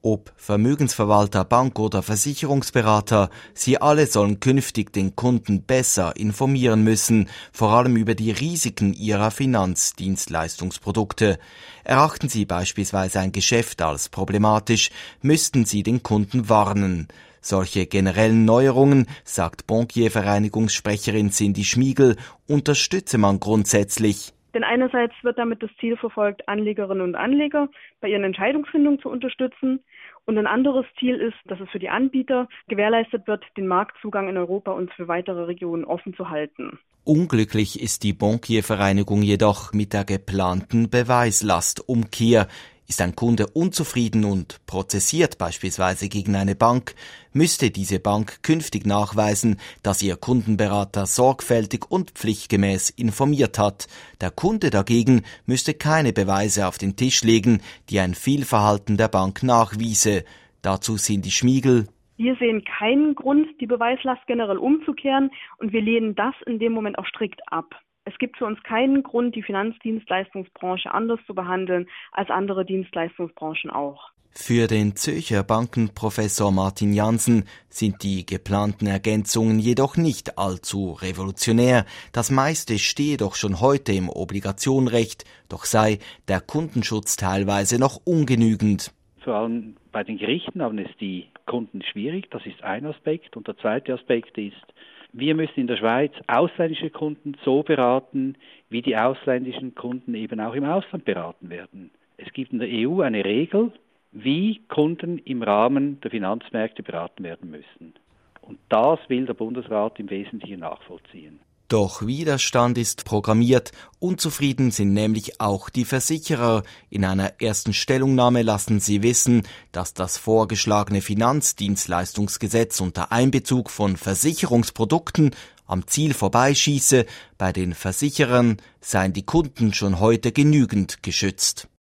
Ob Vermögensverwalter, Bank oder Versicherungsberater, sie alle sollen künftig den Kunden besser informieren müssen, vor allem über die Risiken ihrer Finanzdienstleistungsprodukte. Erachten sie beispielsweise ein Geschäft als problematisch, müssten sie den Kunden warnen. Solche generellen Neuerungen, sagt Bankiervereinigungssprecherin Cindy Schmiegel, unterstütze man grundsätzlich. Denn einerseits wird damit das Ziel verfolgt, Anlegerinnen und Anleger bei ihren Entscheidungsfindungen zu unterstützen. Und ein anderes Ziel ist, dass es für die Anbieter gewährleistet wird, den Marktzugang in Europa und für weitere Regionen offen zu halten. Unglücklich ist die Bankiervereinigung jedoch mit der geplanten Beweislastumkehr. Ist ein Kunde unzufrieden und prozessiert beispielsweise gegen eine Bank, müsste diese Bank künftig nachweisen, dass ihr Kundenberater sorgfältig und pflichtgemäß informiert hat. Der Kunde dagegen müsste keine Beweise auf den Tisch legen, die ein Fehlverhalten der Bank nachwiese. Dazu Cindy Schmiegel. Wir sehen keinen Grund, die Beweislast generell umzukehren, und wir lehnen das in dem Moment auch strikt ab. Es gibt für uns keinen Grund, die Finanzdienstleistungsbranche anders zu behandeln als andere Dienstleistungsbranchen auch. Für den Zürcher Bankenprofessor Martin Jansen sind die geplanten Ergänzungen jedoch nicht allzu revolutionär. Das meiste stehe doch schon heute im Obligationenrecht, doch sei der Kundenschutz teilweise noch ungenügend. Vor allem bei den Gerichten haben es die Kunden schwierig, das ist ein Aspekt. Und der zweite Aspekt ist, wir müssen in der Schweiz ausländische Kunden so beraten, wie die ausländischen Kunden eben auch im Ausland beraten werden. Es gibt in der EU eine Regel, wie Kunden im Rahmen der Finanzmärkte beraten werden müssen. Und das will der Bundesrat im Wesentlichen nachvollziehen. Doch Widerstand ist programmiert. Unzufrieden sind nämlich auch die Versicherer. In einer ersten Stellungnahme lassen sie wissen, dass das vorgeschlagene Finanzdienstleistungsgesetz unter Einbezug von Versicherungsprodukten am Ziel vorbeischieße. Bei den Versicherern seien die Kunden schon heute genügend geschützt.